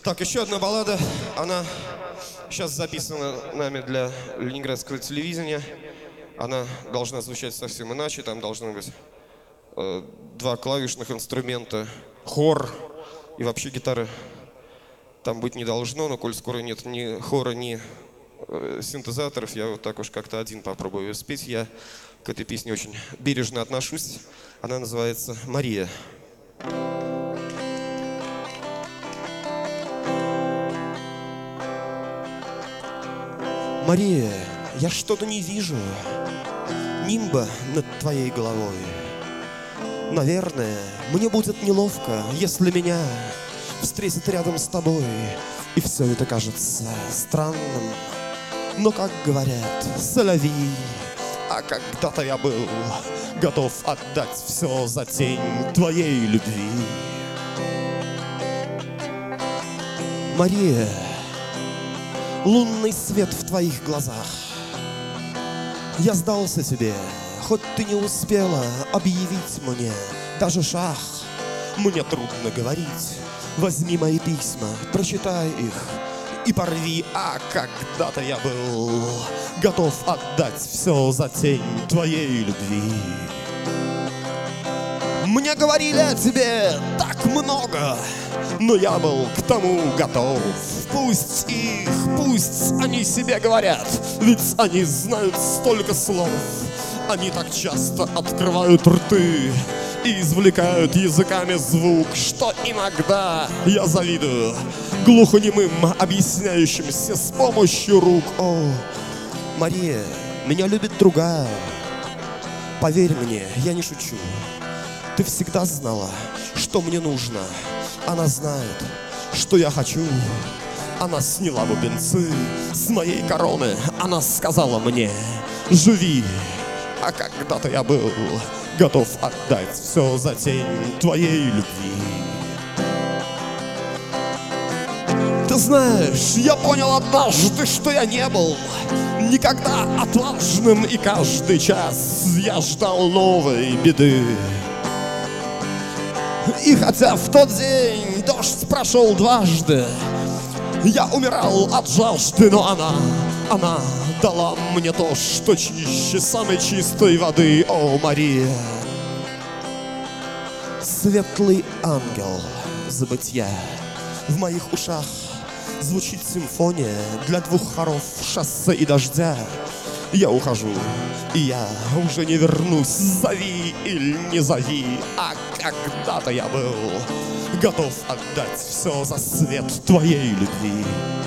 Так, еще одна баллада. Она сейчас записана нами для ленинградского телевидения. Она должна звучать совсем иначе. Там должны быть два клавишных инструмента, хор и вообще гитары там быть не должно. Но коль скоро нет ни хора, ни синтезаторов, я вот так уж как-то один попробую ее спеть. Я к этой песне очень бережно отношусь. Она называется «Мария». Мария, я что-то не вижу нимба над твоей головой. Наверное, мне будет неловко, если меня встретят рядом с тобой, и все это кажется странным. Но, как говорят, соловьи, а когда-то я был готов отдать все за тень твоей любви. Мария, лунный свет в твоих глазах. Я сдался тебе, хоть ты не успела объявить мне даже шаг. Мне трудно говорить. Возьми мои письма, прочитай их и порви. А когда-то я был готов отдать все за тень твоей любви. Мне говорили о тебе так много, но я был к тому готов. Пусть они себе говорят, ведь они знают столько слов. Они так часто открывают рты и извлекают языками звук, что иногда я завидую глухонемым, объясняющимся с помощью рук. О, Мария, меня любит другая. Поверь мне, я не шучу. Ты всегда знала, что мне нужно. Она знает, что я хочу. Она сняла бубенцы с моей короны. Она сказала мне: живи. А когда-то я был готов отдать все за тень твоей любви. Ты знаешь, я понял однажды, что я не был никогда отважным, и каждый час я ждал новой беды. И хотя в тот день дождь прошел дважды, я умирал от жажды, но она дала мне то, что чище самой чистой воды. О, Мария, светлый ангел забытья. В моих ушах звучит симфония для двух хоров, шоссе и дождя. Я ухожу, и я уже не вернусь. Зови или не зови. А когда-то я был готов отдать все за свет твоей любви.